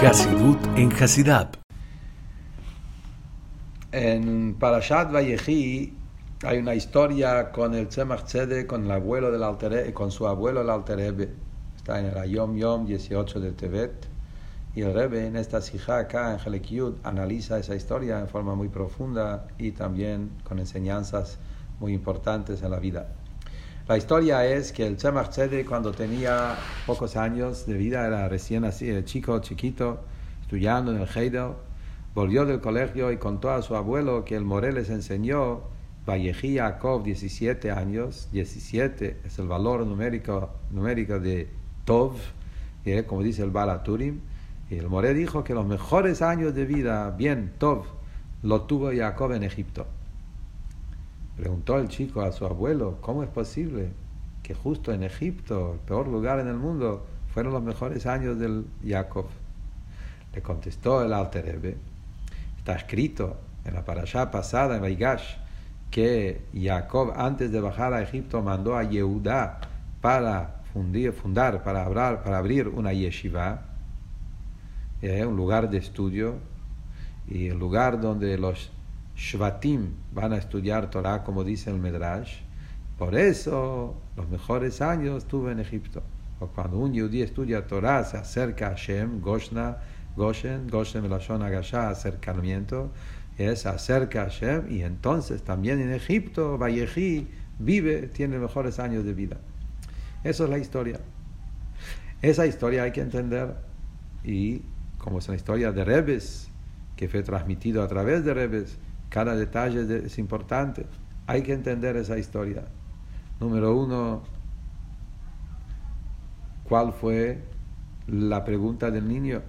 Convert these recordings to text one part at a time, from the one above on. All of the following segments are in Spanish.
Hasidut en Hasidab. En Parashat Vayechi hay una historia con el Tzemach Tzedek, con el abuelo del Alter Rebbe, con su abuelo el Alter Rebbe. Está en el Ayom Yom 18 del Tevet. Y el Rebbe en esta sijá acá en Helek Yud analiza esa historia en forma muy profunda y también con enseñanzas muy importantes en la vida. La historia es que el Tzemach Tzedek, cuando tenía pocos años de vida, era recién así, chiquito, estudiando en el Heidel, volvió del colegio y contó a su abuelo que el Moré les enseñó Vayechi Yaakov, 17 años, 17 es el valor numérico de Tov, como dice el Baal HaTurim, y el Moré dijo que los mejores años de vida, bien, Tov, lo tuvo Jacob en Egipto. Preguntó el chico a su abuelo, ¿cómo es posible que justo en Egipto, el peor lugar en el mundo, fueron los mejores años del Jacob? Le contestó el Alter Rebbe, está escrito en la parashá pasada, en Vaigash, que Jacob antes de bajar a Egipto mandó a Yehudá para fundar, para abrir una yeshiva, un lugar de estudio, y el lugar donde los Shvatim van a estudiar Torah, como dice el Medrash. Por eso los mejores años tuvo en Egipto. O cuando un yehudí estudia Torah, se acerca a Hashem, Goshen Melashon Agashá, acercamiento, se acerca a Hashem, y entonces también en Egipto, Vayechi, tiene mejores años de vida. Eso es la historia. Esa historia hay que entender, y como es una historia de Rebes, que fue transmitido a través de Rebes, cada detalle es importante. Hay que entender esa historia. Número uno, ¿cuál fue la pregunta del niño?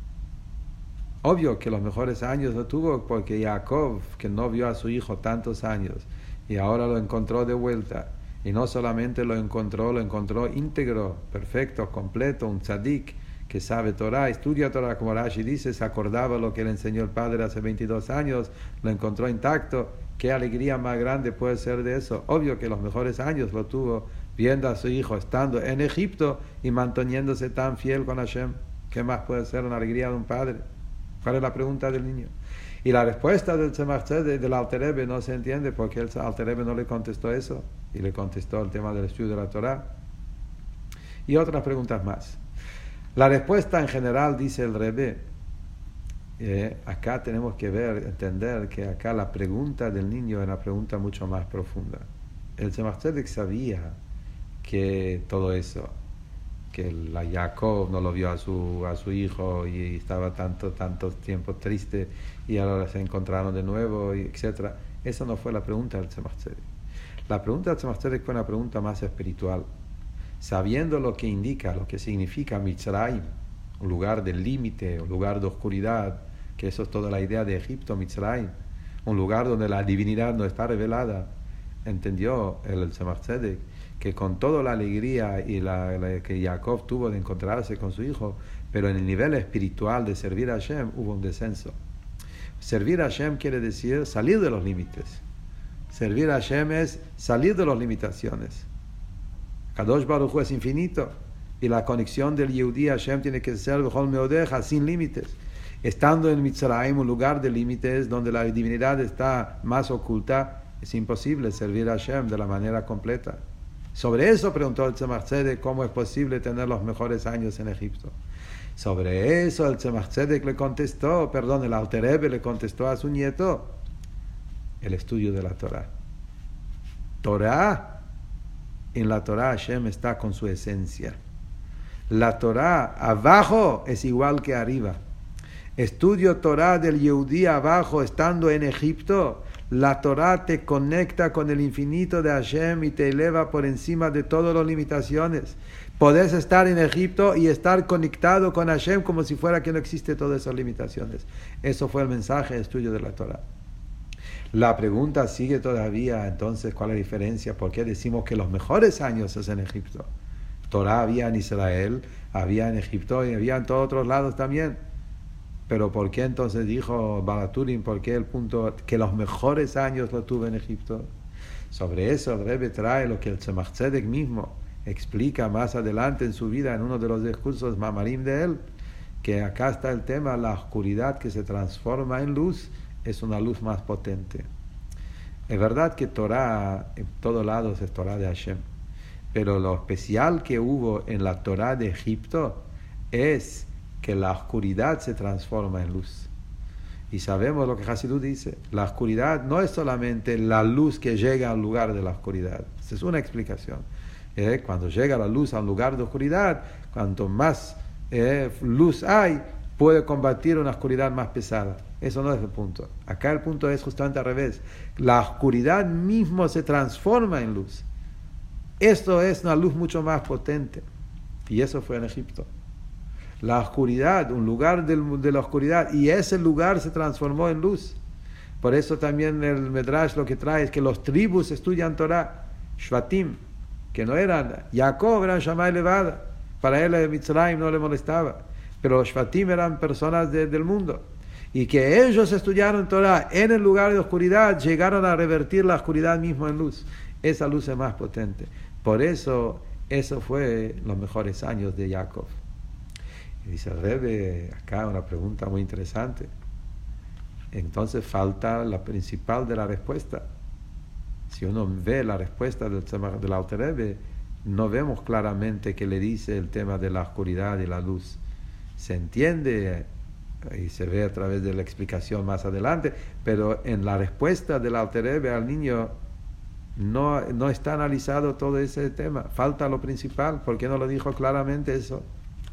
Obvio que los mejores años lo tuvo porque Jacob, que no vio a su hijo tantos años y ahora lo encontró de vuelta, y no solamente lo encontró íntegro, perfecto, completo, un tzadik que sabe Torah, estudia Torah, como Rashi dice, se acordaba lo que le enseñó el padre hace 22 años, lo encontró intacto. ¿Qué alegría más grande puede ser de eso? Obvio que los mejores años lo tuvo viendo a su hijo estando en Egipto y manteniéndose tan fiel con Hashem. ¿Qué más puede ser una alegría de un padre? ¿Cuál es la pregunta del niño? Y la respuesta del Tzemach Tzedek, del Alter Rebbe, no se entiende porque el Alter Rebbe no le contestó eso, y le contestó el tema del estudio de la Torah y otras preguntas más. La respuesta en general, dice el Rebbe, acá tenemos que entender que acá la pregunta del niño es una pregunta mucho más profunda. El Tzemach Tzedek sabía que todo eso, que la Jacob no lo vio a su hijo y estaba tanto tiempo triste y ahora se encontraron de nuevo, etc. Esa no fue la pregunta del Tzemach Tzedek. La pregunta del Tzemach Tzedek fue una pregunta más espiritual. Sabiendo lo que indica, lo que significa Mitzrayim, un lugar de límite, un lugar de oscuridad, que eso es toda la idea de Egipto, Mitzrayim, un lugar donde la divinidad no está revelada, entendió el Tzemach Tzedek que con toda la alegría y que Jacob tuvo de encontrarse con su hijo, pero en el nivel espiritual de servir a Hashem hubo un descenso. Servir a Hashem quiere decir salir de los límites. Servir a Hashem es salir de las limitaciones. Kadosh Baruj Hu es infinito, y la conexión del Yehudí a Hashem tiene que ser Bechol Meodeja, sin límites. Estando en Mitzrayim, un lugar de límites donde la divinidad está más oculta, es imposible servir a Hashem de la manera completa. Sobre eso preguntó el Tzemach Tzedek, ¿cómo es posible tener los mejores años en Egipto? Sobre eso el Tzemach Tzedek el Alter Rebbe le contestó a su nieto, el estudio de la Torah. En la Torah Hashem está con su esencia. La Torah abajo es igual que arriba. Estudio Torah del Yehudí abajo, estando en Egipto, la Torah te conecta con el infinito de Hashem y te eleva por encima de todas las limitaciones. Podés estar en Egipto y estar conectado con Hashem como si fuera que no existe todas esas limitaciones. Eso fue el mensaje de estudio de la Torah. La pregunta sigue todavía, entonces, ¿cuál es la diferencia? ¿Por qué decimos que los mejores años es en Egipto? Torah había en Israel, había en Egipto y había en todos otros lados también. Pero ¿por qué entonces dijo Baal HaTurim, por qué el punto que los mejores años lo tuvo en Egipto? Sobre eso el Rebbe trae lo que el Tzemach Tzedek mismo explica más adelante en su vida, en uno de los discursos Mamarim de él, que acá está el tema, la oscuridad que se transforma en luz es una luz más potente. Es verdad que Torah en todos lados es Torah de Hashem, pero lo especial que hubo en la Torah de Egipto es que la oscuridad se transforma en luz. Y sabemos lo que Hasidut dice, la oscuridad no es solamente la luz que llega al lugar de la oscuridad, esa es una explicación. Cuando llega la luz a un lugar de oscuridad, cuanto más luz hay, puede combatir una oscuridad más pesada. Eso no es el punto. Acá el punto es justamente al revés. La oscuridad mismo se transforma en luz. Esto es una luz mucho más potente. Y eso fue en Egipto. La oscuridad, un lugar de la oscuridad, y ese lugar se transformó en luz. Por eso también el Medrash lo que trae es que los tribus estudian Torah, Shvatim, que no eran, Jacob eran Shammai Levad, para él el Mitzrayim no le molestaba, pero los Shvatim eran personas del mundo, y que ellos estudiaron Torah en el lugar de oscuridad, llegaron a revertir la oscuridad mismo en luz. Esa luz es más potente. Por eso, eso fue los mejores años de Jacob. Y dice el Rebbe, acá una pregunta muy interesante. Entonces falta la principal de la respuesta. Si uno ve la respuesta del Alter Rebbe, no vemos claramente que le dice el tema de la oscuridad y la luz. Se entiende y se ve a través de la explicación más adelante, pero en la respuesta del Alter Rebbe al niño no está analizado todo ese tema. Falta lo principal. ¿Por qué no lo dijo claramente eso?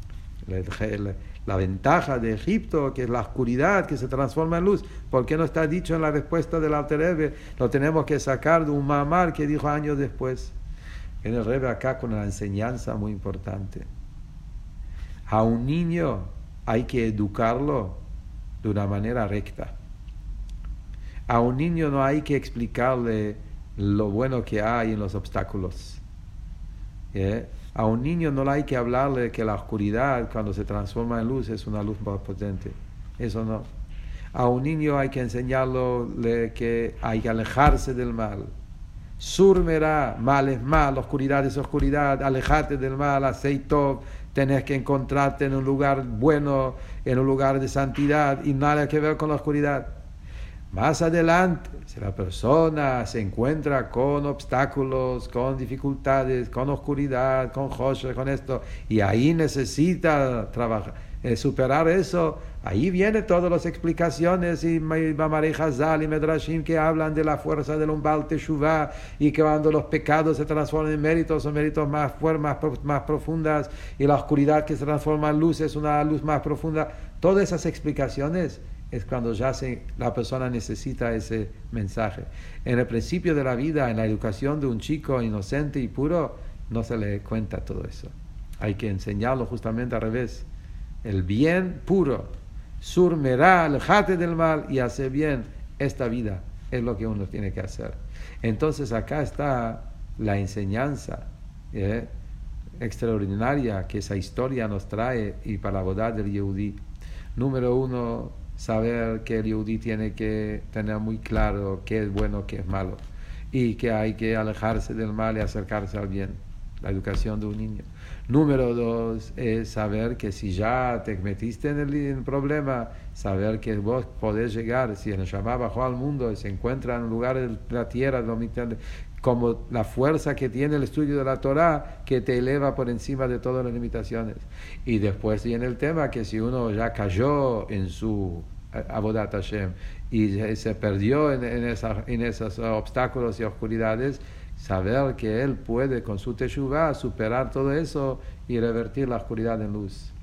La ventaja de Egipto, que es la oscuridad que se transforma en luz, ¿por qué no está dicho en la respuesta del Alter Rebbe? Lo tenemos que sacar de un mamar que dijo años después. En el Rebbe acá con una enseñanza muy importante. A un niño hay que educarlo de una manera recta. A un niño no hay que explicarle lo bueno que hay en los obstáculos. A un niño no hay que hablarle que la oscuridad cuando se transforma en luz es una luz más potente. Eso no. A un niño hay que enseñarle que hay que alejarse del mal. Surmerá, mal es mal, oscuridad es oscuridad, alejate del mal, aceitó, tenés que encontrarte en un lugar bueno, en un lugar de santidad y nada que ver con la oscuridad. Más adelante, si la persona se encuentra con obstáculos, con dificultades, con oscuridad, con Joshua, con esto, y ahí necesita trabajar, superar eso, ahí vienen todas las explicaciones y Mamarei Hazal y Medrashim que hablan de la fuerza del Umbal Teshuvah y que cuando los pecados se transforman en méritos, son méritos más fuertes, más profundas, y la oscuridad que se transforma en luz es una luz más profunda. Todas esas explicaciones es cuando ya la persona necesita ese mensaje. En el principio de la vida, en la educación de un chico inocente y puro, no se le cuenta todo eso. Hay que enseñarlo justamente al revés. El bien puro, surmerá, alejate del mal y hace bien esta vida. Es lo que uno tiene que hacer. Entonces acá está la enseñanza extraordinaria que esa historia nos trae y para la boda del Yehudí. Número uno, saber que el Yehudí tiene que tener muy claro qué es bueno, qué es malo, y que hay que alejarse del mal y acercarse al bien, la educación de un niño. Número dos es saber que si ya te metiste en el problema, saber que vos podés llegar, si el Neshama bajó al mundo y se encuentra en un lugar de la tierra, como la fuerza que tiene el estudio de la Torah, que te eleva por encima de todas las limitaciones. Y después viene el tema que si uno ya cayó en su Avodat Hashem y se perdió en esos obstáculos y oscuridades, saber que él puede con su teshuvah superar todo eso y revertir la oscuridad en luz.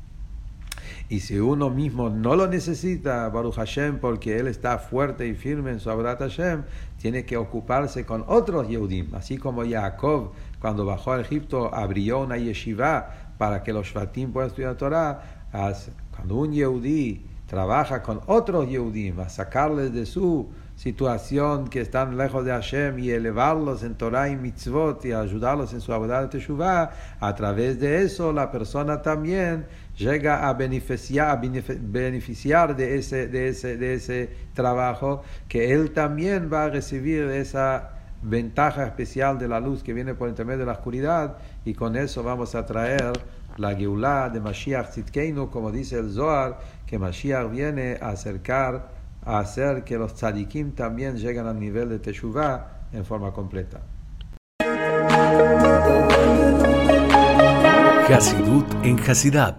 Y si uno mismo no lo necesita, Baruch Hashem, porque él está fuerte y firme en su Avodat Hashem, tiene que ocuparse con otros Yehudim. Así como Jacob, cuando bajó a Egipto, abrió una yeshiva para que los Shvatim puedan estudiar Torah. Cuando un Yehudí trabaja con otros Yehudim a sacarles de su situación que están lejos de Hashem y elevarlos en Torah y mitzvot y ayudarlos en su Avodat Teshuvah, a través de eso la persona también llega a beneficiar de ese trabajo, que él también va a recibir esa ventaja especial de la luz que viene por intermedio de la oscuridad, y con eso vamos a traer la Geulá de Mashiach Tzidkeinu, como dice el Zohar, que Mashiach viene a acercar, a hacer que los tzadikim también lleguen al nivel de Teshuvah en forma completa. Hasidut en Hasidab.